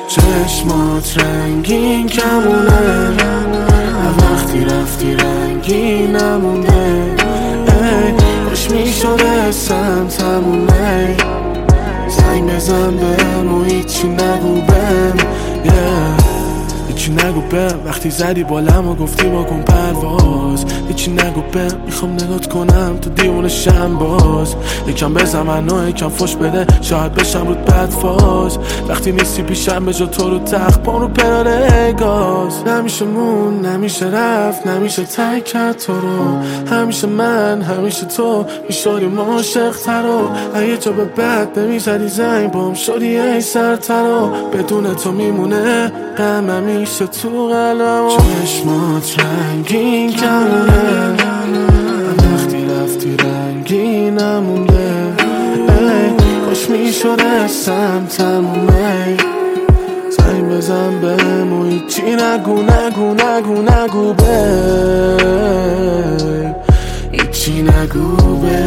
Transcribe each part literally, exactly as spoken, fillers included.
چشمات رنگین کمونه، وقتی رفتی رنگی نمونده. ای خوش میشد اسم تمومه، زنگ بزن بهم و هیچی نگو بهم yeah. هیچی نگو بهم وقتی زدی بالم و گفتی با کن پرواز. هیچی نگو بهم میخوام نگات کنم تو دیوونه شم باز. یکم بزن منو یکم فش بده شاید بشم رود بد فاز. وقتی نیستی پیشم به جا تو رو تخت پام رو پراره گاز. نمیشه مون نمیشه رفت نمیشه ترک کرد تو رو. همیشه من همیشه تو میشدیم عاشق ترا. اگه جا به بعد نمیزدی زنگ بام شدی ای سرترا. بدون تو میمونه غم همیشه تو قلبم. چشمات رنگین کمونه، وقتی رفتی رنگی نمونده. ای خوش میشد اسم تمومه، زنگ بزن بهم و هیچی نگو نگو نگو نگو بهم. هیچی نگو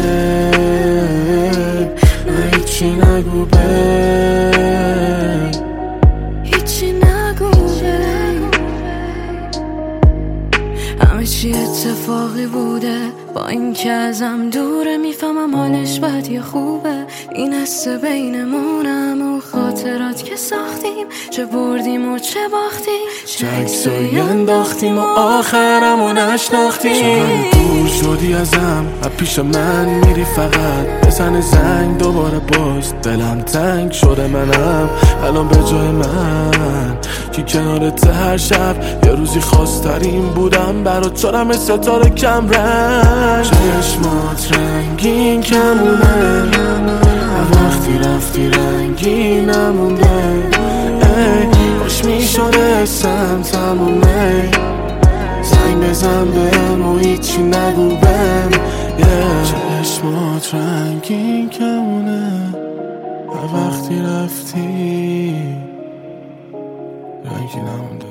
بهم، هیچی نگو بهم، هیچی نگو بهم. همه چی اتفاقی بوده، با این که ازم دوره میفهمم حالش بد یا خوبه. این حسه بینمونم و خاطرات که ساختیم، چه بردیم و چه باختیم، چه عکسایی انداختیم و آخرم و نشناختیم. چقدر دور شدی ازم و پیش من میری فقط بزن زنگ دوباره باز. دلم تنگ شده منم الان به جای من کی کنارت هر شب. یه روزی خواسترین بودم برات شدم ستاره کم رنگ. چشمات رنگین کمونه، وقتی رفتی رنگی نمونده. ای خوش میشد اسم تمومه، زنگ بزن بهم و هیچی نگو بهم yeah. چشمات رنگین کمونه، وقتی رفتی رنگی نمونده.